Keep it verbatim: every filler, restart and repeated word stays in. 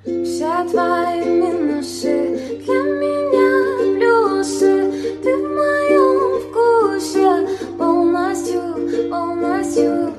Все твои минусы для меня плюсы. Ты в моем вкусе полностью, полностью.